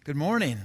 Good morning.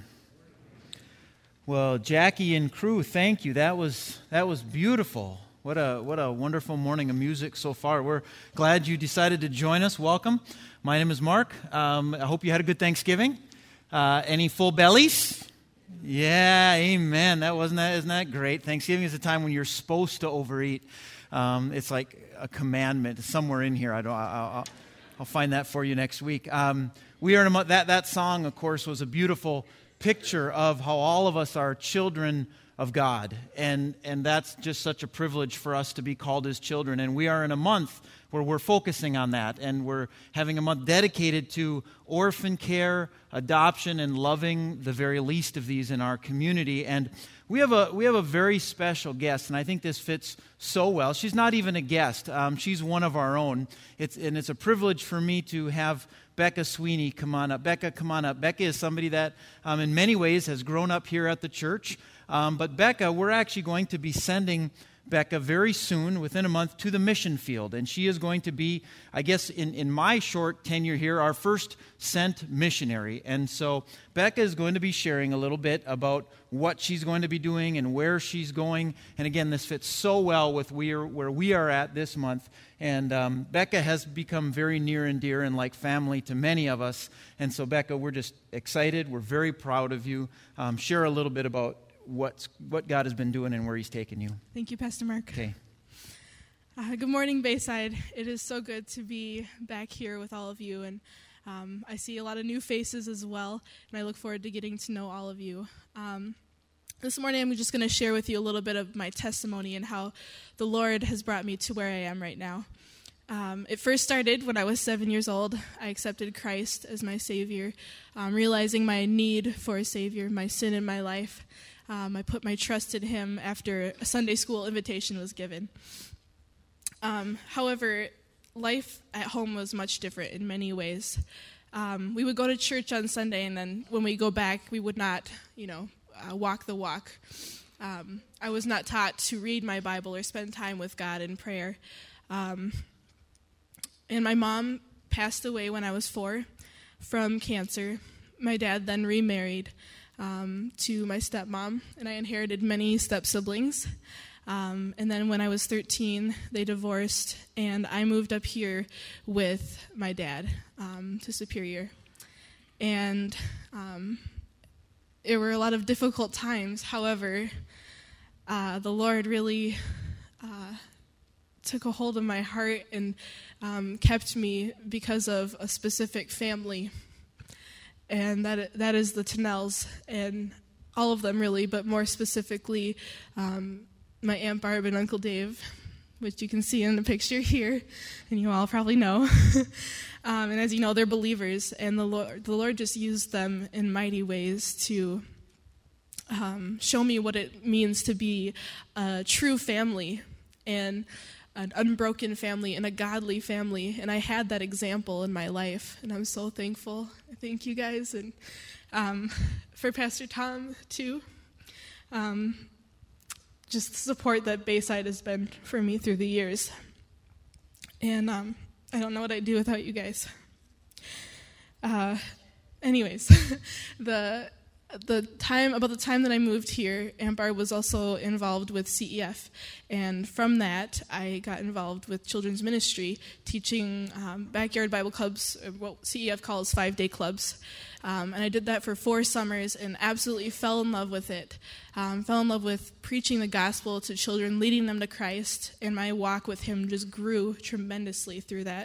Well, Jackie and crew, thank you. That was beautiful. What a wonderful morning of music so far. We're glad you decided to join us. Welcome. My name is Mark. I hope you had a good Thanksgiving. Any full bellies? Yeah, amen. Isn't that great? Thanksgiving is a time when you're supposed to overeat. It's like a commandment. It's somewhere in here. I'll find that for you next week. We are in a month. That song, of course, was a beautiful picture of how all of us are children of God, and that's just such a privilege for us to be called His children. And we are in a month where we're focusing on that, and we're having a month dedicated to orphan care, adoption, and loving the very least of these in our community. And we have a very special guest, and I think this fits so well. She's not even a guest; she's one of our own. It's a privilege for me to have Becca Sweeney come on up. Becca, come on up. Becca is somebody that, in many ways, has grown up here at the church. But Becca, we're actually going to be sending Becca very soon, within a month, to the mission field. And she is going to be, I guess, in my short tenure here, our first sent missionary. And so Becca is going to be sharing a little bit about what she's going to be doing and where she's going. And again, this fits so well with where we are at this month. And Becca has become very near and dear and like family to many of us. And so Becca, we're just excited. We're very proud of you. Share a little bit about what God has been doing and where He's taken you. Thank you, Pastor Mark. Okay. Good morning, Bayside. It is so good to be back here with all of you, and I see a lot of new faces as well, and I look forward to getting to know all of you. This morning, I'm just going to share with you a little bit of my testimony and how the Lord has brought me to where I am right now. It first started when I was 7 years old. I accepted Christ as my Savior, realizing my need for a Savior, my sin in my life. I put my trust in Him after a Sunday school invitation was given. However, life at home was much different in many ways. We would go to church on Sunday, and then when we go back, we would not, walk the walk. I was not taught to read my Bible or spend time with God in prayer. And my mom passed away when I was 4 from cancer. My dad then remarried to my stepmom, and I inherited many step-siblings. And then when I was 13, they divorced, and I moved up here with my dad to Superior. And there were a lot of difficult times. However, the Lord really took a hold of my heart and kept me because of a specific family. And that is the Tennells, and all of them really, but more specifically, my Aunt Barb and Uncle Dave, which you can see in the picture here, and you all probably know. And as you know, they're believers, and the Lord just used them in mighty ways to show me what it means to be a true family, and an unbroken family, and a godly family, and I had that example in my life, and I'm so thankful. Thank you guys, and for Pastor Tom, too. Just the support that Bayside has been for me through the years. And I don't know what I'd do without you guys. Anyways, the time that I moved here, Aunt Barb was also involved with CEF, and from that, I got involved with children's ministry, teaching backyard Bible clubs, what CEF calls 5-day clubs, and I did that for 4 summers and absolutely fell in love with it. Fell in love with preaching the gospel to children, leading them to Christ, and my walk with Him just grew tremendously through that.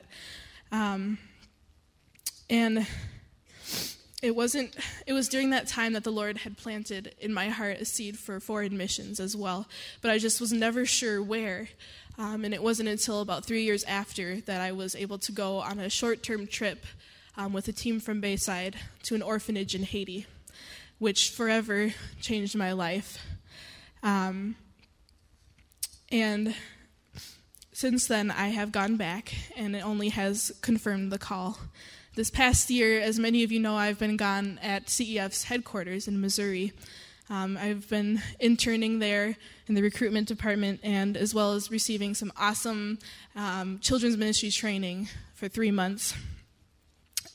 And it was during that time that the Lord had planted in my heart a seed for foreign missions as well, but I just was never sure where. And it wasn't until about 3 years after that I was able to go on a short-term trip with a team from Bayside to an orphanage in Haiti, which forever changed my life. And since then, I have gone back, and it only has confirmed the call. This past year, as many of you know, I've been gone at CEF's headquarters in Missouri. I've been interning there in the recruitment department, and as well as receiving some awesome children's ministry training for 3 months.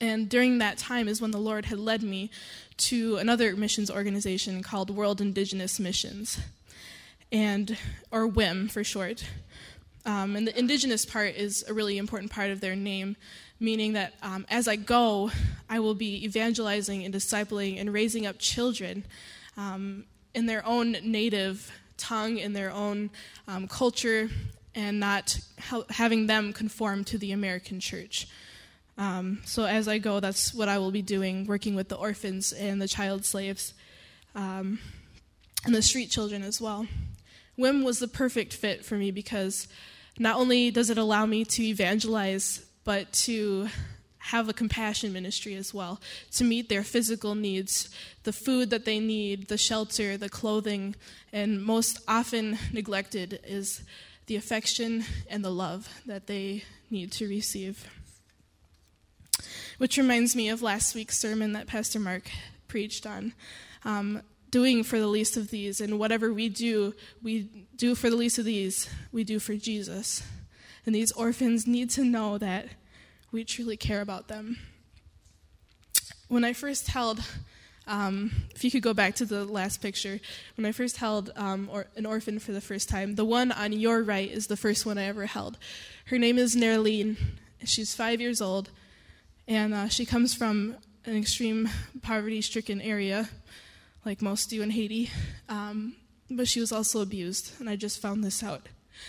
And during that time is when the Lord had led me to another missions organization called World Indigenous Missions, or WIM for short. And the indigenous part is a really important part of their name, meaning that as I go, I will be evangelizing and discipling and raising up children in their own native tongue, in their own culture, and not having them conform to the American church. So as I go, that's what I will be doing, working with the orphans and the child slaves, and the street children as well. WIM was the perfect fit for me because not only does it allow me to evangelize, but to have a compassion ministry as well, to meet their physical needs, the food that they need, the shelter, the clothing, and most often neglected is the affection and the love that they need to receive. Which reminds me of last week's sermon that Pastor Mark preached on, doing for the least of these, and whatever we do for the least of these, we do for Jesus. And these orphans need to know that we truly care about them. When I first held, if you could go back to the last picture, when I first held an orphan for the first time, the one on your right is the first one I ever held. Her name is Nerline. She's 5 years old, and she comes from an extreme poverty-stricken area, like most do in Haiti, but she was also abused, and I just found this out.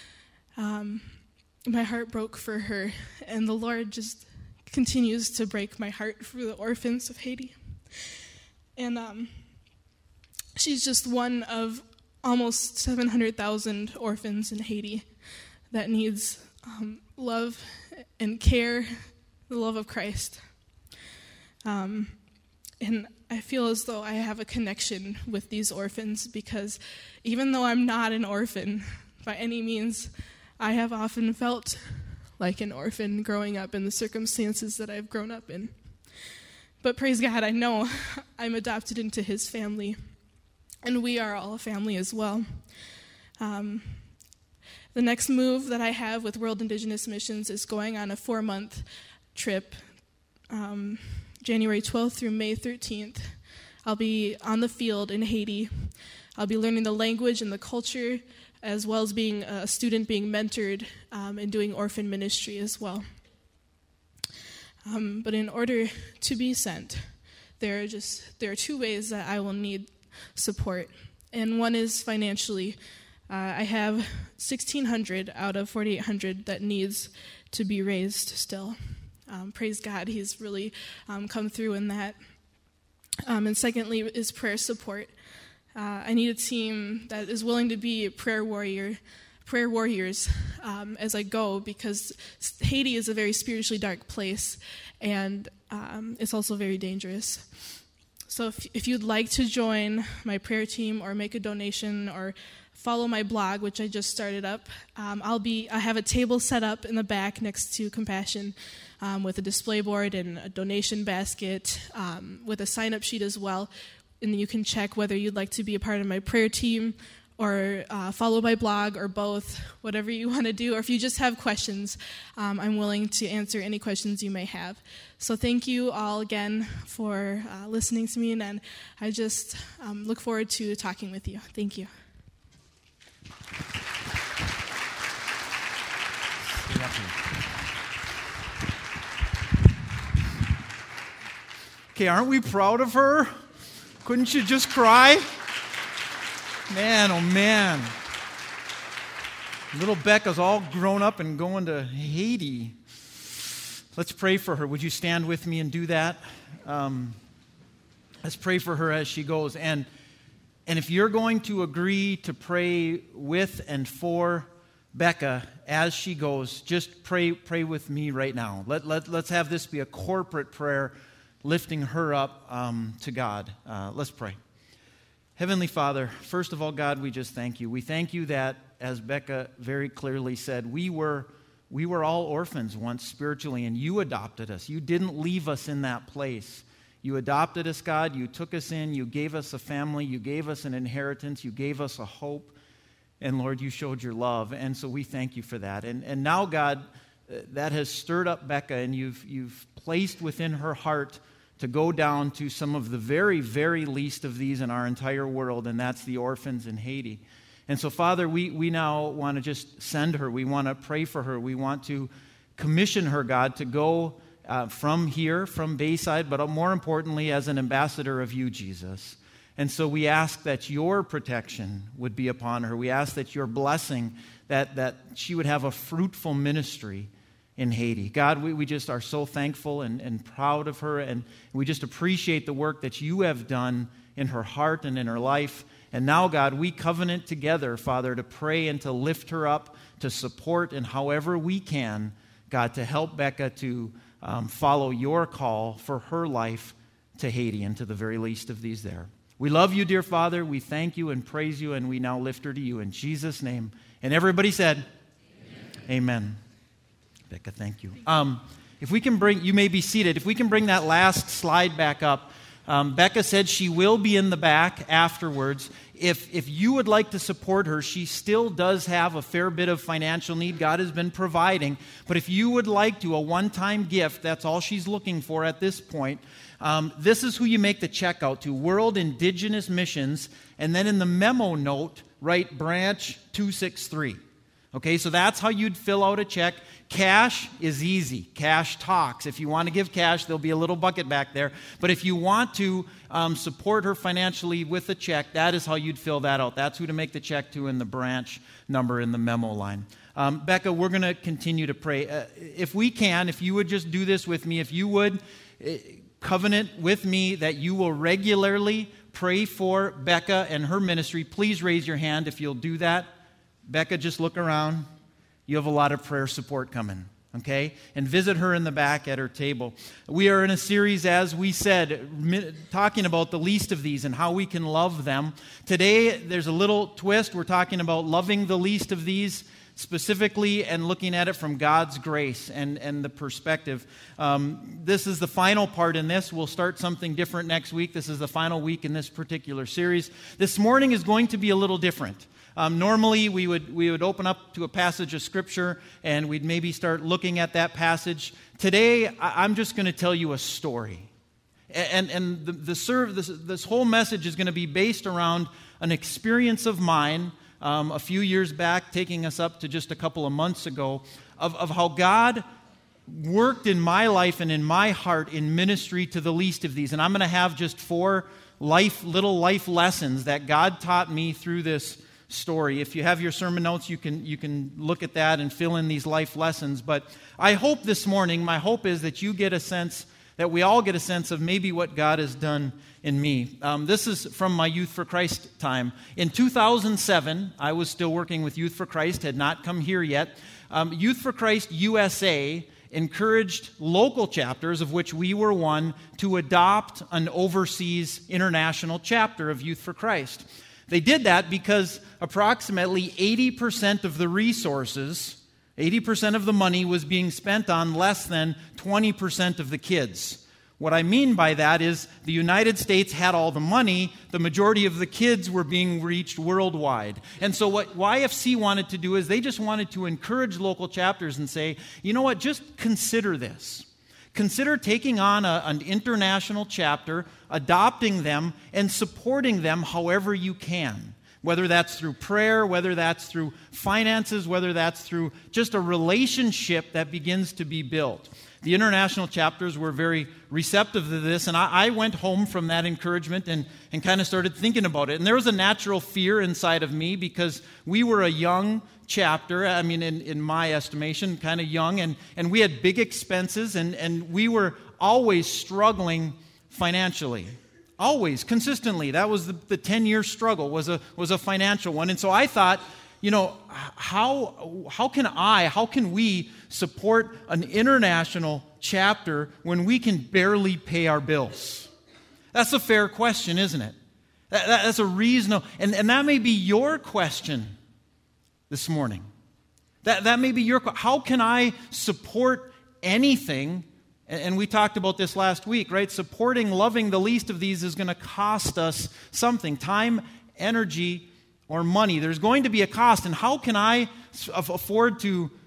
My heart broke for her, and the Lord just continues to break my heart for the orphans of Haiti. And she's just one of almost 700,000 orphans in Haiti that needs love and care, the love of Christ. And I feel as though I have a connection with these orphans because even though I'm not an orphan by any means, I have often felt like an orphan growing up in the circumstances that I've grown up in. But praise God, I know I'm adopted into his family, and we are all a family as well. The next move that I have with World Indigenous Missions is going on a 4-month trip, January 12th through May 13th. I'll be on the field in Haiti. I'll be learning the language and the culture, as well as being a student being mentored and doing orphan ministry as well. But in order to be sent, there are 2 ways that I will need support. And one is financially. I have $1,600 out of $4,800 that needs to be raised still. Praise God, he's really come through in that. And secondly is prayer support. I need a team that is willing to be prayer warriors as I go, because Haiti is a very spiritually dark place, and it's also very dangerous. So if you'd like to join my prayer team or make a donation or follow my blog, which I just started up, I have a table set up in the back next to Compassion with a display board and a donation basket with a sign-up sheet as well. And you can check whether you'd like to be a part of my prayer team or follow my blog or both, whatever you want to do. Or if you just have questions, I'm willing to answer any questions you may have. So thank you all again for listening to me, and I just look forward to talking with you. Thank you. Okay, aren't we proud of her? Couldn't you just cry? Man, oh man. Little Becca's all grown up and going to Haiti. Let's pray for her. Would you stand with me and do that? Let's pray for her as she goes. And if you're going to agree to pray with and for Becca as she goes, just pray with me right now. Let's have this be a corporate prayer, lifting her up to God. Let's pray. Heavenly Father, first of all, God, we just thank you. We thank you that, as Becca very clearly said, we were all orphans once spiritually, and you adopted us. You didn't leave us in that place. You adopted us, God. You took us in. You gave us a family. You gave us an inheritance. You gave us a hope. And Lord, you showed your love. And so we thank you for that. And now, God, that has stirred up Becca, and you've placed within her heart to go down to some of the very, very least of these in our entire world, and that's the orphans in Haiti. And so, Father, we now want to just send her. We want to pray for her. We want to commission her, God, to go from here, from Bayside, but more importantly, as an ambassador of you, Jesus. And so we ask that your protection would be upon her. We ask that your blessing, that she would have a fruitful ministry in Haiti. God, we just are so thankful and proud of her, and we just appreciate the work that you have done in her heart and in her life. And now, God, we covenant together, Father, to pray and to lift her up, to support in however we can, God, to help Becca to follow your call for her life to Haiti and to the very least of these there. We love you, dear Father. We thank you and praise you, and we now lift her to you in Jesus' name. And everybody said, Amen. Becca, thank you. If we can bring, you may be seated. If we can bring that last slide back up. Becca said she will be in the back afterwards. If you would like to support her, she still does have a fair bit of financial need. God has been providing. But if you would like to, a one-time gift, that's all she's looking for at this point. This is who you make the check out to, World Indigenous Missions. And then in the memo note, write branch 263. Okay, so that's how you'd fill out a check. Cash is easy. Cash talks. If you want to give cash, there'll be a little bucket back there. But if you want to support her financially with a check, that is how you'd fill that out. That's who to make the check to in the branch number in the memo line. Becca, we're going to continue to pray. If we can, if you would just do this with me, if you would covenant with me that you will regularly pray for Becca and her ministry, please raise your hand if you'll do that. Becca, just look around. You have a lot of prayer support coming, okay? And visit her in the back at her table. We are in a series, as we said, talking about the least of these and how we can love them. Today, there's a little twist. We're talking about loving the least of these specifically and looking at it from God's grace and the perspective. This is the final part in this. We'll start something different next week. This is the final week in this particular series. This morning is going to be a little different. Normally, we would open up to a passage of Scripture, and we'd maybe start looking at that passage. Today, I'm just going to tell you a story. And this whole message is going to be based around an experience of mine a few years back, taking us up to just a couple of months ago, of how God worked in my life and in my heart in ministry to the least of these. And I'm going to have just 4 little life lessons that God taught me through this story. If you have your sermon notes, you can look at that and fill in these life lessons. But I hope this morning, my hope is that you get a sense, that we all get a sense of maybe what God has done in me. This is from my Youth for Christ time. In 2007, I was still working with Youth for Christ, had not come here yet. Youth for Christ USA encouraged local chapters, of which we were one, to adopt an overseas international chapter of Youth for Christ. They did that because approximately 80% of the resources, 80% of the money was being spent on less than 20% of the kids. What I mean by that is the United States had all the money, the majority of the kids were being reached worldwide. And so what YFC wanted to do is they just wanted to encourage local chapters and say, you know what, just consider this. Consider taking on an international chapter, adopting them, and supporting them however you can. Whether that's through prayer, whether that's through finances, whether that's through just a relationship that begins to be built. The international chapters were very receptive to this, and I went home from that encouragement and kind of started thinking about it. And there was a natural fear inside of me because we were a young chapter, I mean, in my estimation, kind of young, and we had big expenses, and we were always struggling financially. Always, consistently. That was the 10-year struggle, was a financial one. And so I thought, you know, how can we support an international chapter when we can barely pay our bills? That's a fair question, isn't it? That's a reasonable, and that may be your question this morning. That may be your question. How can I support anything? And we talked about this last week, right? Supporting, loving the least of these is going to cost us something. Time, energy, or money. There's going to be a cost. And how can I afford to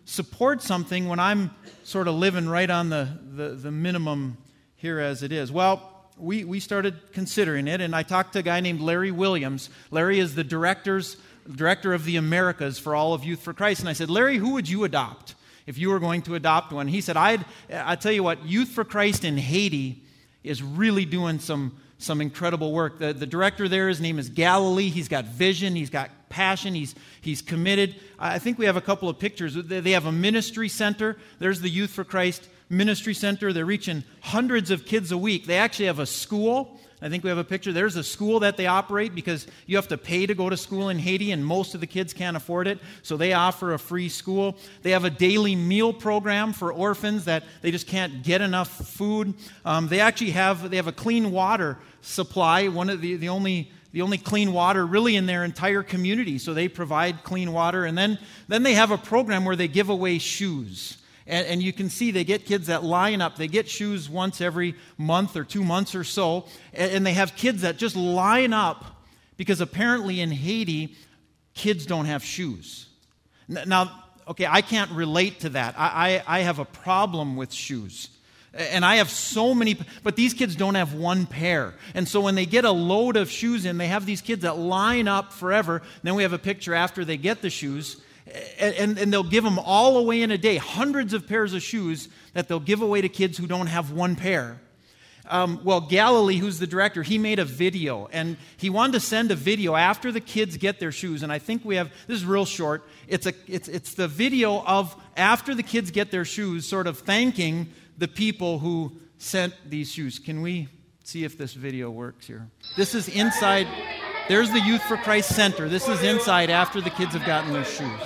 support something when I'm sort of living right on the minimum here as it is? Well, we started considering it, and I talked to a guy named Larry Williams. Larry is the director of the Americas for all of Youth for Christ. And I said, Larry, who would you adopt if you were going to adopt one? He said, I tell you what, Youth for Christ in Haiti is really doing some incredible work. The director there, his name is Galilee. He's got vision. He's got passion. He's committed. I think we have a couple of pictures. They have a ministry center. There's the Youth for Christ Ministry Center. They're reaching hundreds of kids a week. They actually have a school. I think we have a picture. There's a school that they operate because you have to pay to go to school in Haiti, and most of the kids can't afford it. So they offer a free school. They have a daily meal program for orphans that they just can't get enough food. They have a clean water supply. One of the only clean water really in their entire community. So they provide clean water, and then they have a program where they give away shoes. And you can see they get kids that line up. They get shoes once every month or 2 months or so. And they have kids that just line up because apparently in Haiti, kids don't have shoes. Now, okay, I can't relate to that. I have a problem with shoes. And I have so many, but these kids don't have one pair. And so when they get a load of shoes in, they have these kids that line up forever. Then we have a picture after they get the shoes. And they'll give them all away in a day, hundreds of pairs of shoes that they'll give away to kids who don't have one pair. Well, Galilee, who's the director, he made a video, and he wanted to send a video after the kids get their shoes. And I think we have, this is real short, it's the video of after the kids get their shoes, sort of thanking the people who sent these shoes. Can we see if this video works here? This is inside. There's the Youth for Christ Center. This is inside after the kids have gotten their shoes.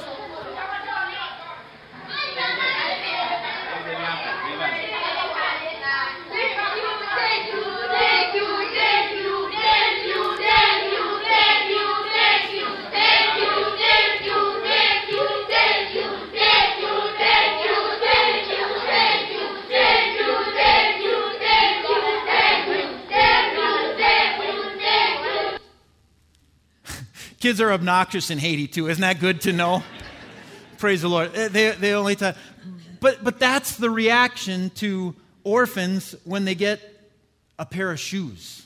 Kids are obnoxious in Haiti too. Isn't that good to know? Praise the Lord. They only talk. But that's the reaction to orphans when they get a pair of shoes.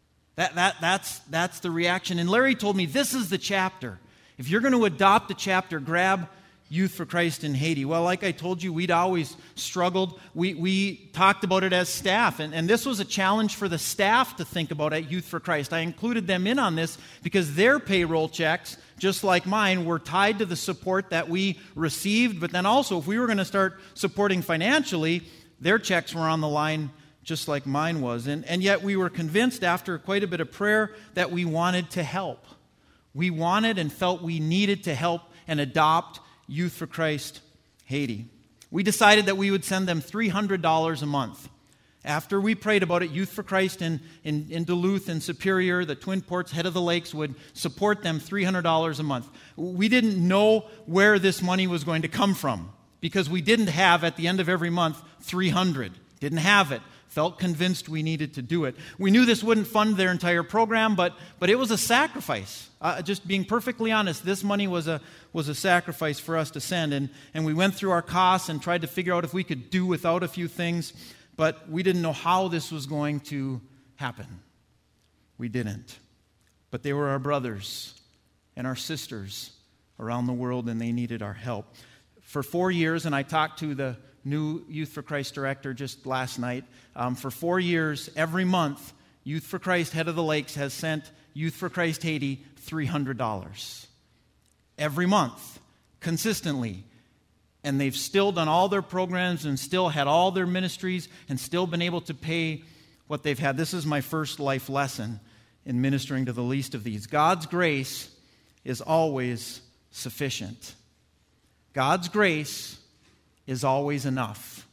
That's the reaction. And Larry told me this is the chapter. If you're going to adopt a chapter, grab Youth for Christ in Haiti. Well, like I told you, we'd always struggled. We talked about it as staff, and this was a challenge for the staff to think about at Youth for Christ. I included them in on this because their payroll checks, just like mine, were tied to the support that we received, but then also if we were going to start supporting financially, their checks were on the line just like mine was. And yet we were convinced after quite a bit of prayer that we wanted to help. We wanted and felt we needed to help and adopt Youth for Christ Haiti. We decided that we would send them $300 a month. After we prayed about it, Youth for Christ in Duluth and Superior, the Twin Ports, Head of the Lakes, would support them $300 a month. We didn't know where this money was going to come from because we didn't have, at the end of every month, $300. Didn't have it. Felt convinced we needed to do it. We knew this wouldn't fund their entire program, but it was a sacrifice. Just being perfectly honest, this money was a sacrifice for us to send. And we went through our costs and tried to figure out if we could do without a few things, but we didn't know how this was going to happen. We didn't. But they were our brothers and our sisters around the world, and they needed our help. For 4 years, and I talked to the new Youth for Christ director just last night. For 4 years, every month, Youth for Christ, Head of the Lakes, has sent Youth for Christ Haiti $300. Every month, consistently. And they've still done all their programs and still had all their ministries and still been able to pay what they've had. This is my first life lesson in ministering to the least of these. God's grace is always sufficient. God's grace is always enough.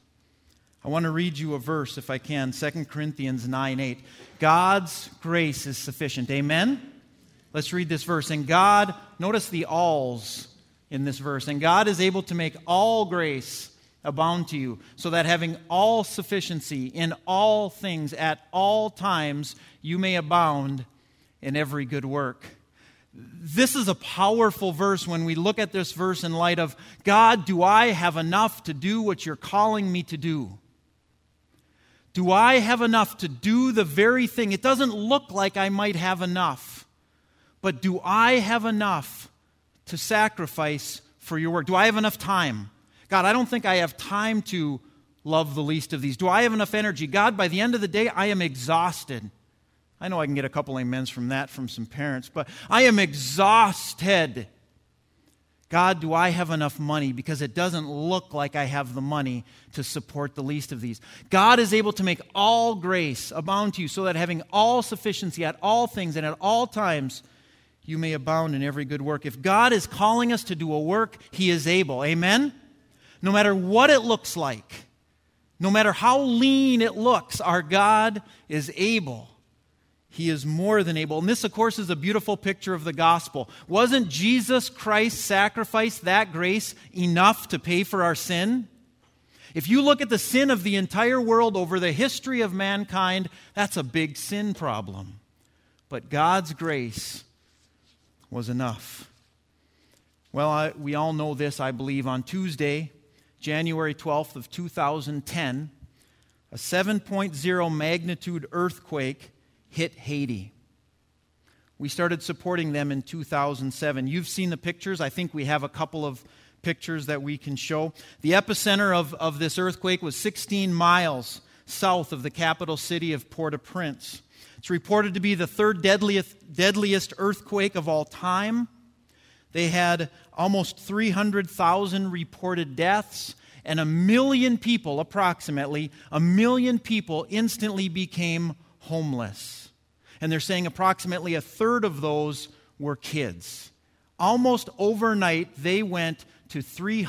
I want to read you a verse, if I can, 2 Corinthians 9:8. God's grace is sufficient. Amen? Let's read this verse. And God, notice the alls in this verse, and God is able to make all grace abound to you, so that having all sufficiency in all things at all times, you may abound in every good work. This is a powerful verse when we look at this verse in light of, God, do I have enough to do what you're calling me to do? Do I have enough to do the very thing? It doesn't look like I might have enough, but do I have enough to sacrifice for your work? Do I have enough time? God, I don't think I have time to love the least of these. Do I have enough energy? God, by the end of the day, I am exhausted. I know I can get a couple amens from that from some parents, but I am exhausted. God, do I have enough money? Because it doesn't look like I have the money to support the least of these. God is able to make all grace abound to you, so that having all sufficiency at all things and at all times, you may abound in every good work. If God is calling us to do a work, He is able. Amen? No matter what it looks like, no matter how lean it looks, our God is able. He is more than able. And this, of course, is a beautiful picture of the gospel. Wasn't Jesus Christ's sacrifice, that grace, enough to pay for our sin? If you look at the sin of the entire world over the history of mankind, that's a big sin problem. But God's grace was enough. Well, we all know this, I believe. On Tuesday, January 12th of 2010, a 7.0 magnitude earthquake hit Haiti. We started supporting them in 2007. You've seen the pictures. I think we have a couple of pictures that we can show. The epicenter of this earthquake was 16 miles south of the capital city of Port-au-Prince. It's reported to be the third deadliest earthquake of all time. They had almost 300,000 reported deaths, and 1 million people, approximately 1 million people, instantly became homeless. And they're saying approximately a third of those were kids. Almost overnight, they went to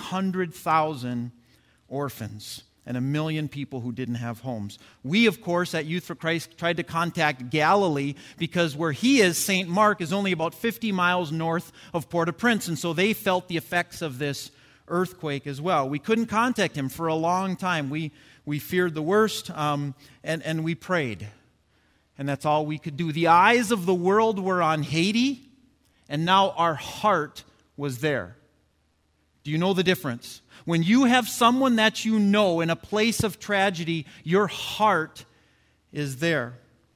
300,000 orphans and 1 million people who didn't have homes. We, of course, at Youth for Christ tried to contact Galilee because where he is, St. Mark, is only about 50 miles north of Port-au-Prince, and so they felt the effects of this earthquake as well. We couldn't contact him for a long time. We feared the worst, and we prayed. And that's all we could do. The eyes of the world were on Haiti, and now our heart was there. Do you know the difference? When you have someone that you know in a place of tragedy, your heart is there.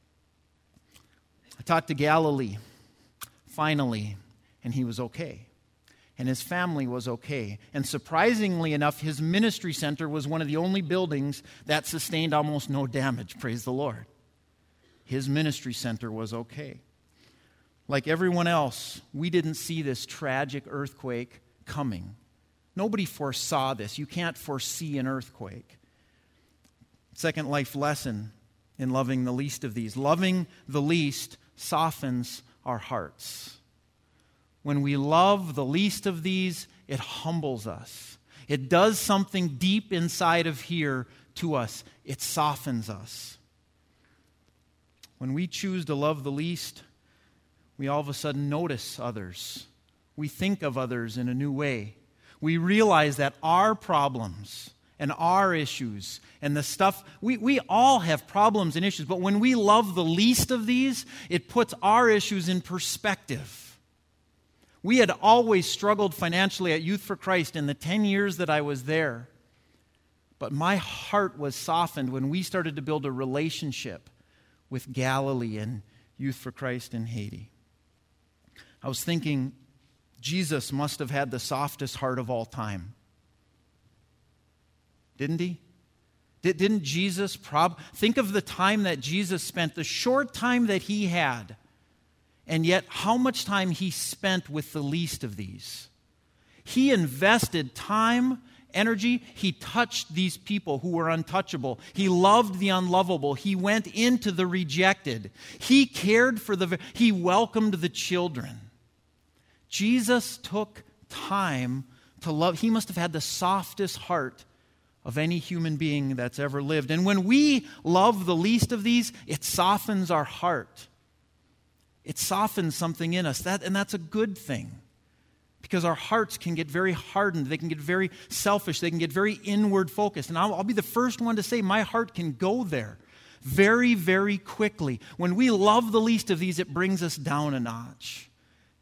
I talked to Galilee, finally, and he was okay. And his family was okay. And surprisingly enough, his ministry center was one of the only buildings that sustained almost no damage. Praise the Lord. His ministry center was okay. Like everyone else, we didn't see this tragic earthquake coming. Nobody foresaw this. You can't foresee an earthquake. Second life lesson in loving the least of these. Loving the least softens our hearts. When we love the least of these, it humbles us. It does something deep inside of here to us. It softens us. When we choose to love the least, we all of a sudden notice others. We think of others in a new way. We realize that our problems and our issues and the stuff, we all have problems and issues, but when we love the least of these, it puts our issues in perspective. We had always struggled financially at Youth for Christ in the 10 years that I was there, but my heart was softened when we started to build a relationship with Galilee and Youth for Christ in Haiti. I was thinking, Jesus must have had the softest heart of all time. Didn't he? Didn't Jesus think of the time that Jesus spent, the short time that he had, and yet how much time he spent with the least of these. He invested time, energy. He touched these people who were untouchable. He loved the unlovable. He went into the rejected. He cared for he welcomed the children. Jesus took time to love. He must have had the softest heart of any human being that's ever lived. And when we love the least of these, it softens our heart. It softens something in us, and that's a good thing. Because our hearts can get very hardened. They can get very selfish. They can get very inward focused. And I'll be the first one to say my heart can go there very, very quickly. When we love the least of these, it brings us down a notch.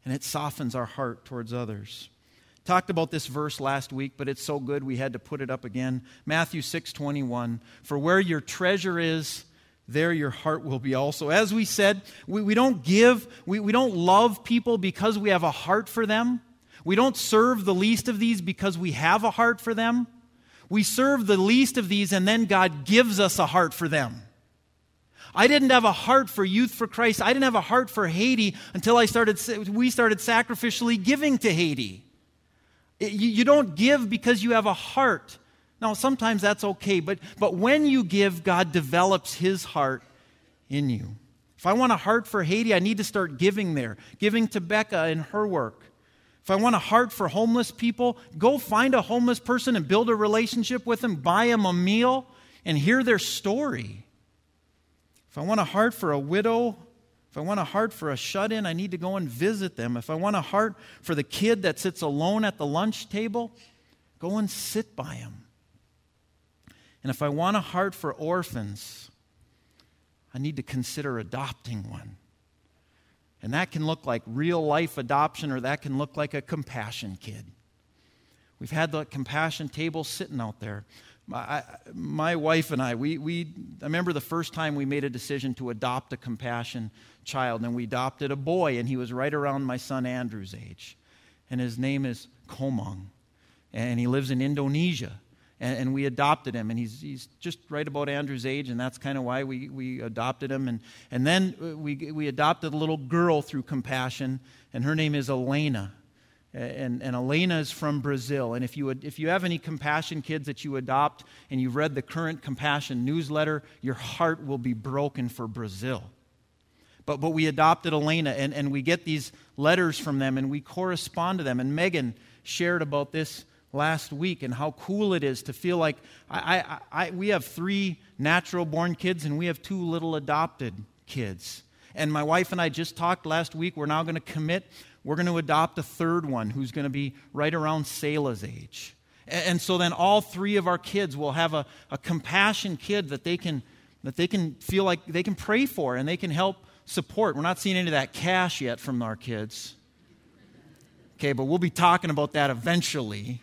and it softens our heart towards others. Talked about this verse last week, but it's so good we had to put it up again. Matthew 6:21, for where your treasure is, there your heart will be also. As we said, we don't give, we don't love people because we have a heart for them. We don't serve the least of these because we have a heart for them. We serve the least of these, and then God gives us a heart for them. I didn't have a heart for Youth for Christ. I didn't have a heart for Haiti until we started sacrificially giving to Haiti. You don't give because you have a heart. Now, sometimes that's okay, but when you give, God develops His heart in you. If I want a heart for Haiti, I need to start giving there, giving to Becca in her work. If I want a heart for homeless people, go find a homeless person and build a relationship with them, buy them a meal, and hear their story. If I want a heart for a widow, if I want a heart for a shut-in, I need to go and visit them. If I want a heart for the kid that sits alone at the lunch table, go and sit by him. And if I want a heart for orphans, I need to consider adopting one. And that can look like real-life adoption, or that can look like a compassion kid. We've had the compassion table sitting out there. My wife and I remember the first time we made a decision to adopt a compassion child, and we adopted a boy, and he was right around my son Andrew's age. And his name is Komang, and he lives in Indonesia. And we adopted him, and he's just right about Andrew's age, and that's kind of why we adopted him. And then we adopted a little girl through compassion, and her name is Elena. And Elena is from Brazil. And if you have any compassion kids that you adopt and you've read the current compassion newsletter, your heart will be broken for Brazil. But we adopted Elena, and we get these letters from them, and we correspond to them. And Megan shared about this last week and how cool it is to feel like we have 3 natural-born kids and we have 2 little adopted kids. And my wife and I just talked last week. We're now going to commit. We're going to adopt a 3rd one who's going to be right around Selah's age. And so then all 3 of our kids will have a compassion kid that they can feel like they can pray for and they can help support. We're not seeing any of that cash yet from our kids. Okay, but we'll be talking about that eventually.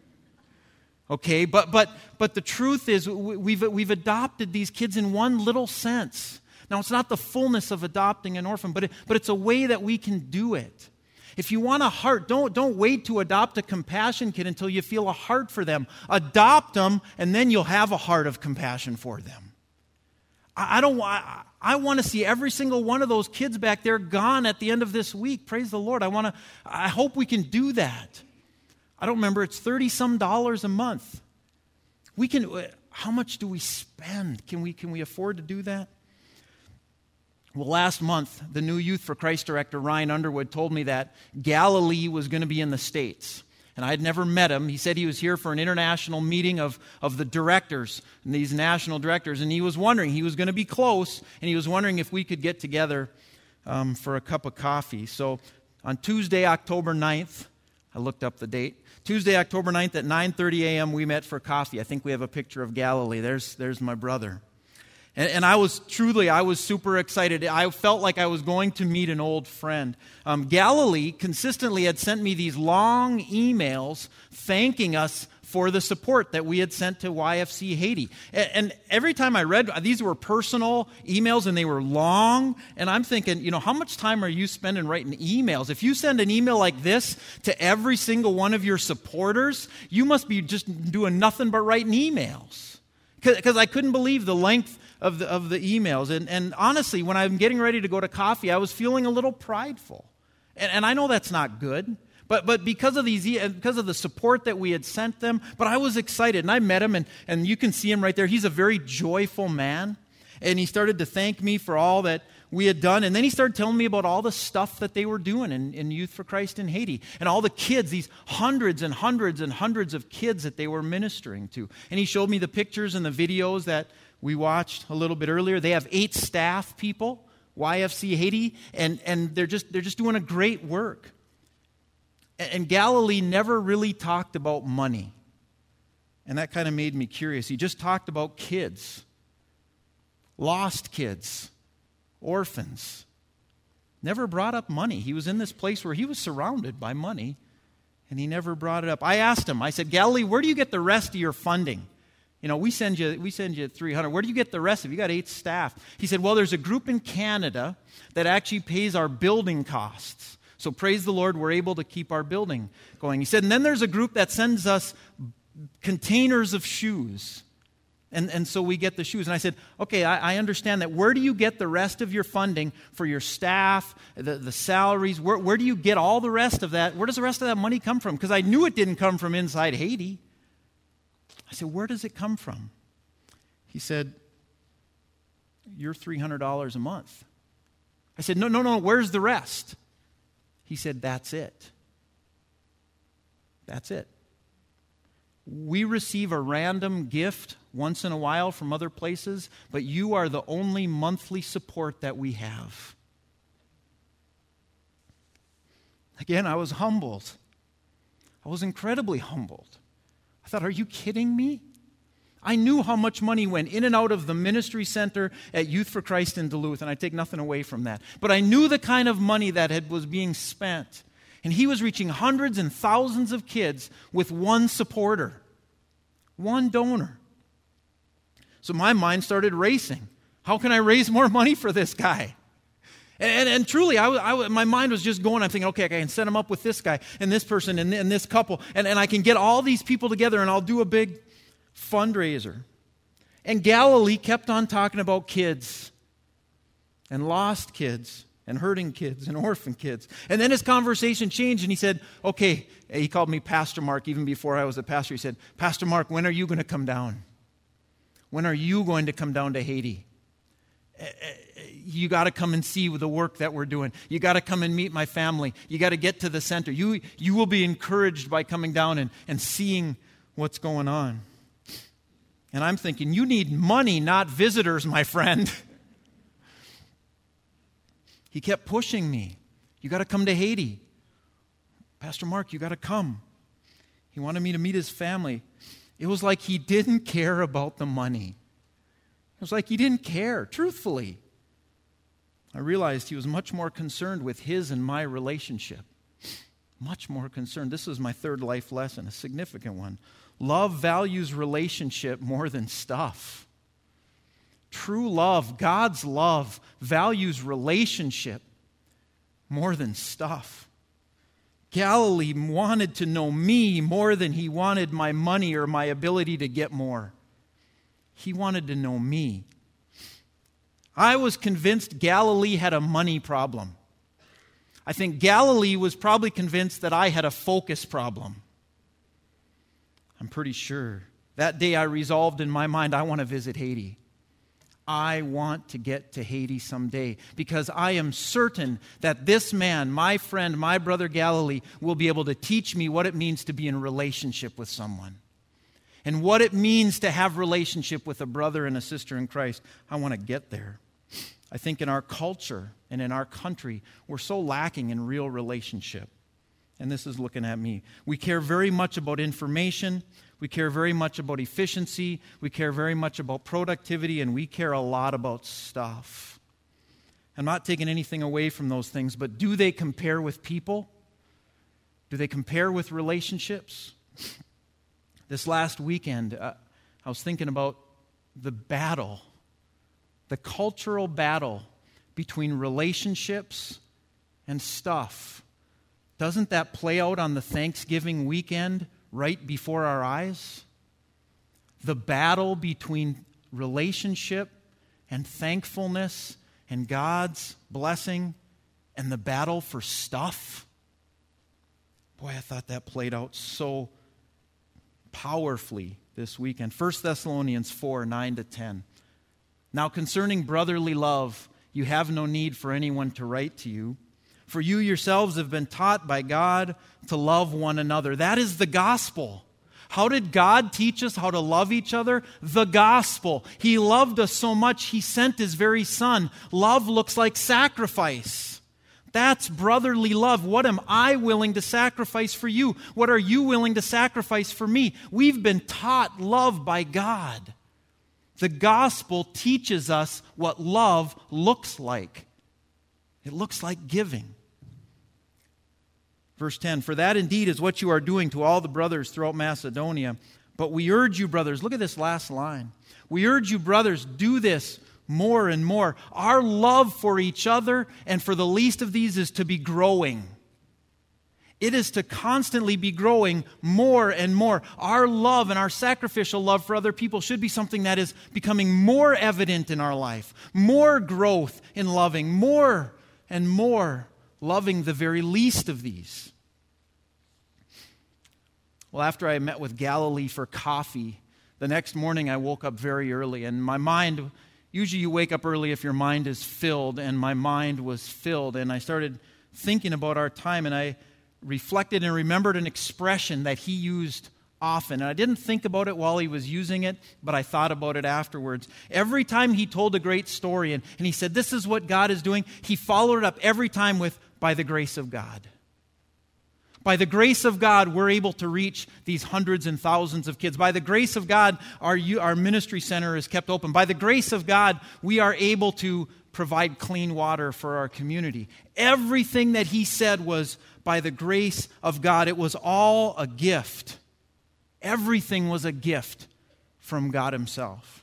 Okay, but the truth is we've adopted these kids in one little sense. Now, it's not the fullness of adopting an orphan, but it's a way that we can do it. If you want a heart, don't wait to adopt a compassion kid until you feel a heart for them. Adopt them, and then you'll have a heart of compassion for them. I want to see every single one of those kids back there gone at the end of this week. Praise the Lord. I hope we can do that. I don't remember, it's $30-some a month. How much do we spend? Can we afford to do that? Well, last month, the new Youth for Christ director, Ryan Underwood, told me that Galilee was going to be in the States. And I had never met him. He said he was here for an international meeting of the directors, and these national directors. And he was wondering, he was going to be close, and he was wondering if we could get together for a cup of coffee. So on Tuesday, October 9th, I looked up the date. Tuesday, October 9th at 9:30 a.m., we met for coffee. I think we have a picture of Galilee. There's my brother. And I was super excited. I felt like I was going to meet an old friend. Galilee consistently had sent me these long emails thanking us for the support that we had sent to YFC Haiti. And every time I read, these were personal emails and they were long. And I'm thinking, how much time are you spending writing emails? If you send an email like this to every single one of your supporters, you must be just doing nothing but writing emails. Because I couldn't believe the length of the emails. And honestly, when I'm getting ready to go to coffee, I was feeling a little prideful. And I know that's not good. But because of the support that we had sent them, but I was excited. And I met him, and you can see him right there. He's a very joyful man. And he started to thank me for all that we had done. And then he started telling me about all the stuff that they were doing in Youth for Christ in Haiti. And all the kids, these hundreds and hundreds and hundreds of kids that they were ministering to. And he showed me the pictures and the videos that we watched a little bit earlier. They have 8 staff people, YFC Haiti, and they're just doing a great work. And Galilee never really talked about money. And that kind of made me curious. He just talked about kids, lost kids, orphans. never brought up money. He was in this place where he was surrounded by money, and he never brought it up. I asked him, I said, Galilee, where do you get the rest of your funding? We send you $300. Where do you get the rest of it? You got 8 staff. He said, well, there's a group in Canada that actually pays our building costs. So praise the Lord, we're able to keep our building going. He said, and then there's a group that sends us containers of shoes. And so we get the shoes. And I said, okay, I understand that. Where do you get the rest of your funding for your staff, the salaries? Where do you get all the rest of that? Where does the rest of that money come from? Because I knew it didn't come from inside Haiti. I said, where does it come from? He said, your $300 a month. I said, no, where's the rest? He said, that's it. That's it. We receive a random gift once in a while from other places, but you are the only monthly support that we have. Again, I was humbled. I was incredibly humbled. I thought, are you kidding me? I knew how much money went in and out of the ministry center at Youth for Christ in Duluth, and I take nothing away from that. But I knew the kind of money that was being spent. And he was reaching hundreds and thousands of kids with one supporter, one donor. So my mind started racing. How can I raise more money for this guy? And truly, my mind was just going. I'm thinking, okay, I can set him up with this guy and this person and this couple. And I can get all these people together and I'll do a big fundraiser. And Galilee kept on talking about kids and lost kids and hurting kids and orphan kids. And then his conversation changed and he said, okay, he called me Pastor Mark even before I was a pastor. He said, Pastor Mark, when are you going to come down? When are you going to come down to Haiti? You got to come and see the work that we're doing. You got to come and meet my family. You got to get to the center. You will be encouraged by coming down and seeing what's going on. And I'm thinking, you need money, not visitors, my friend. He kept pushing me. You got to come to Haiti. Pastor Mark, you got to come. He wanted me to meet his family. It was like he didn't care about the money. It was like he didn't care, truthfully. I realized he was much more concerned with his and my relationship. Much more concerned. This is my third life lesson, a significant one. Love values relationship more than stuff. True love, God's love, values relationship more than stuff. Galilee wanted to know me more than he wanted my money or my ability to get more. He wanted to know me. I was convinced Galilee had a money problem. I think Galilee was probably convinced that I had a focus problem. I'm pretty sure. That day I resolved in my mind, I want to visit Haiti. I want to get to Haiti someday because I am certain that this man, my friend, my brother Galilee, will be able to teach me what it means to be in relationship with someone and what it means to have relationship with a brother and a sister in Christ. I want to get there. I think in our culture and in our country, we're so lacking in real relationship. And this is looking at me. We care very much about information. We care very much about efficiency. We care very much about productivity. And we care a lot about stuff. I'm not taking anything away from those things, but do they compare with people? Do they compare with relationships? This last weekend, I was thinking about the battle, the cultural battle between relationships and stuff. Doesn't that play out on the Thanksgiving weekend right before our eyes? The battle between relationship and thankfulness and God's blessing and the battle for stuff. Boy, I thought that played out so powerfully this weekend. 1 Thessalonians 4, 9-10. Now concerning brotherly love, you have no need for anyone to write to you, for you yourselves have been taught by God to love one another. That is the gospel. How did God teach us how to love each other? The gospel. He loved us so much, He sent His very Son. Love looks like sacrifice. That's brotherly love. What am I willing to sacrifice for you? What are you willing to sacrifice for me? We've been taught love by God. The gospel teaches us what love looks like. It looks like giving. Verse 10, for that indeed is what you are doing to all the brothers throughout Macedonia. But we urge you, brothers, look at this last line. We urge you, brothers, do this more and more. Our love for each other and for the least of these is to be growing. It is to constantly be growing more and more. Our love and our sacrificial love for other people should be something that is becoming more evident in our life. More growth in loving, more and more loving the very least of these. Well, after I met with Galilee for coffee, the next morning I woke up very early, and my mind, usually you wake up early if your mind is filled, and my mind was filled, and I started thinking about our time, and I reflected and remembered an expression that he used often. And I didn't think about it while he was using it, but I thought about it afterwards. Every time he told a great story and he said, this is what God is doing, he followed it up every time with, by the grace of God. By the grace of God, we're able to reach these hundreds and thousands of kids. By the grace of God, our ministry center is kept open. By the grace of God, we are able to provide clean water for our community. Everything that he said was by the grace of God. It was all a gift. Everything was a gift from God himself.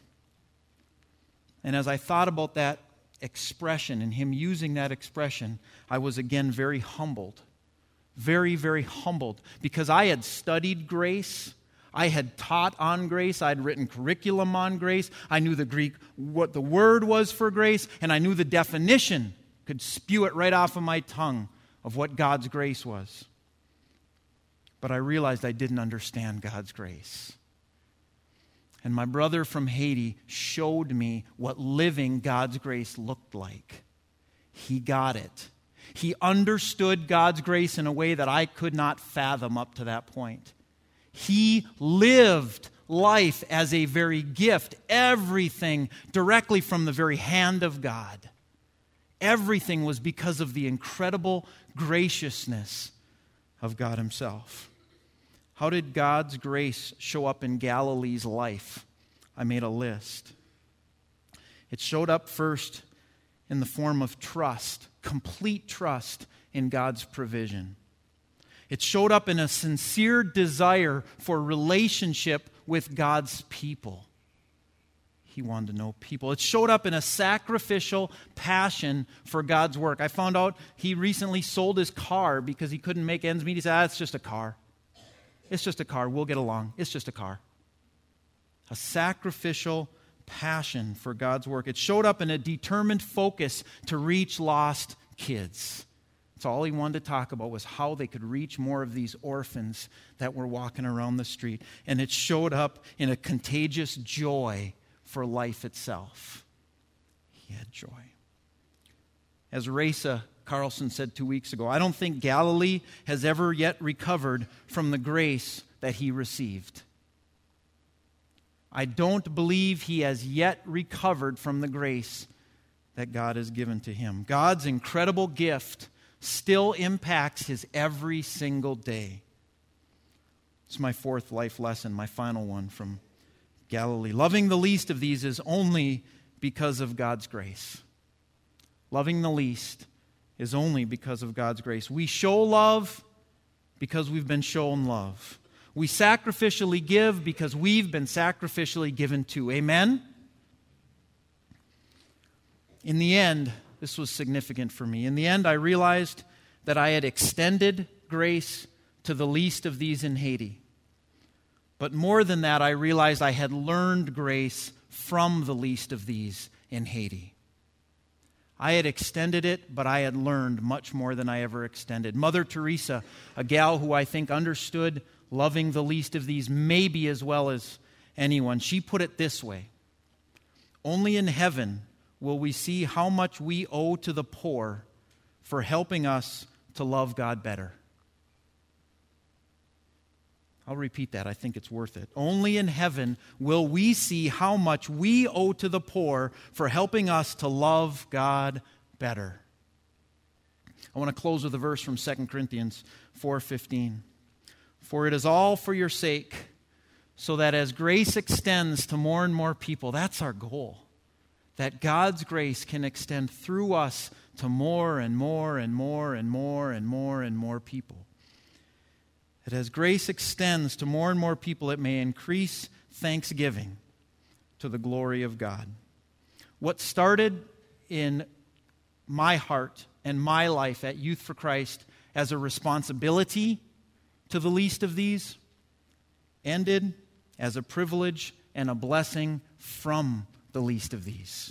And as I thought about that expression and him using that expression, I was again very humbled. Very, very humbled. Because I had studied grace. I had taught on grace. I had written curriculum on grace. I knew the Greek, what the word was for grace, and I knew the definition, could spew it right off of my tongue of what God's grace was. But I realized I didn't understand God's grace. And my brother from Haiti showed me what living God's grace looked like. He got it. He understood God's grace in a way that I could not fathom up to that point. He lived life as a very gift, everything directly from the very hand of God. Everything was because of the incredible graciousness of God himself. How did God's grace show up in Galilee's life? I made a list. It showed up first in the form of trust, complete trust in God's provision. It showed up in a sincere desire for relationship with God's people. He wanted to know people. It showed up in a sacrificial passion for God's work. I found out he recently sold his car because he couldn't make ends meet. He said, it's just a car. It's just a car. We'll get along. It's just a car. A sacrificial passion for God's work. It showed up in a determined focus to reach lost kids. That's all he wanted to talk about, was how they could reach more of these orphans that were walking around the street. And it showed up in a contagious joy for life itself. He had joy. As Reza Carlson said 2 weeks ago, I don't think Galilee has ever yet recovered from the grace that he received. I don't believe he has yet recovered from the grace that God has given to him. God's incredible gift still impacts his every single day. It's my fourth life lesson, my final one from Galilee. Loving the least of these is only because of God's grace. Loving the least is only because of God's grace. We show love because we've been shown love. We sacrificially give because we've been sacrificially given to. Amen? In the end, this was significant for me. In the end, I realized that I had extended grace to the least of these in Haiti. But more than that, I realized I had learned grace from the least of these in Haiti. I had extended it, but I had learned much more than I ever extended. Mother Teresa, a gal who I think understood loving the least of these maybe as well as anyone, she put it this way: only in heaven will we see how much we owe to the poor for helping us to love God better. I'll repeat that. I think it's worth it. Only in heaven will we see how much we owe to the poor for helping us to love God better. I want to close with a verse from 2 Corinthians 4:15. For it is all for your sake, so that as grace extends to more and more people, that's our goal. that God's grace can extend through us to more and more and more and more and more and more people. That as grace extends to more and more people, it may increase thanksgiving to the glory of God. What started in my heart and my life at Youth for Christ as a responsibility to the least of these ended as a privilege and a blessing from the least of these.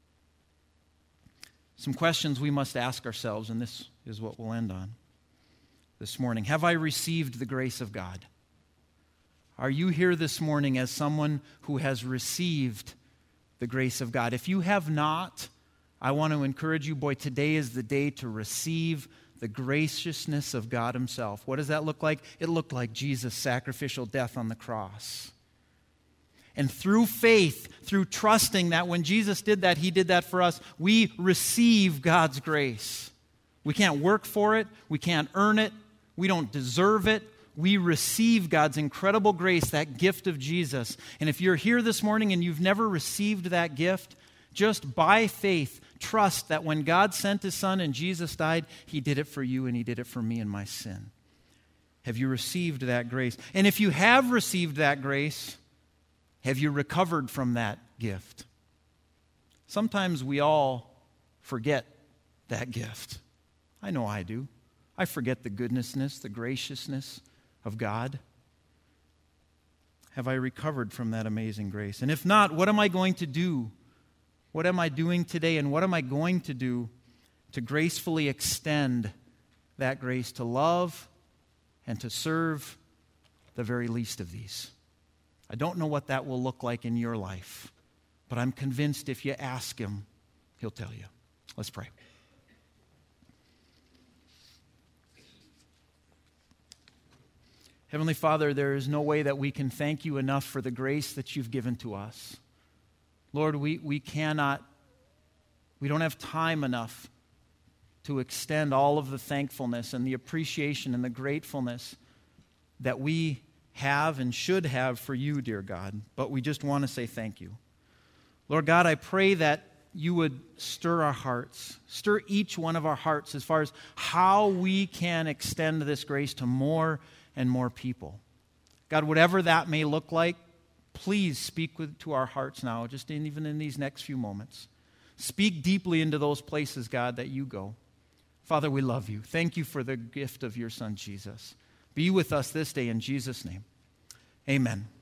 Some questions we must ask ourselves, and this is what we'll end on this morning. Have I received the grace of God? Are you here this morning as someone who has received the grace of God? If you have not, I want to encourage you, today is the day to receive the graciousness of God Himself. What does that look like? It looked like Jesus' sacrificial death on the cross. And through faith, through trusting that when Jesus did that, He did that for us, we receive God's grace. We can't work for it. We can't earn it. We don't deserve it. We receive God's incredible grace, that gift of Jesus. And if you're here this morning and you've never received that gift, just by faith, trust that when God sent His Son and Jesus died, He did it for you and He did it for me and my sin. Have you received that grace? And if you have received that grace, have you recovered from that gift? Sometimes we all forget that gift. I know I do. I forget the goodnessness, the graciousness of God. Have I recovered from that amazing grace? And if not, what am I going to do? What am I doing today, and what am I going to do to gracefully extend that grace to love and to serve the very least of these? I don't know what that will look like in your life, but I'm convinced if you ask Him, He'll tell you. Let's pray. Heavenly Father, there is no way that we can thank You enough for the grace that You've given to us. Lord, we don't have time enough to extend all of the thankfulness and the appreciation and the gratefulness that we have and should have for You, dear God. But we just want to say thank You. Lord God, I pray that You would stir our hearts, stir each one of our hearts as far as how we can extend this grace to more and more people. God, whatever that may look like, please speak to our hearts now, even in these next few moments. Speak deeply into those places, God, that You go. Father, we love You. Thank You for the gift of Your Son, Jesus. Be with us this day in Jesus' name. Amen.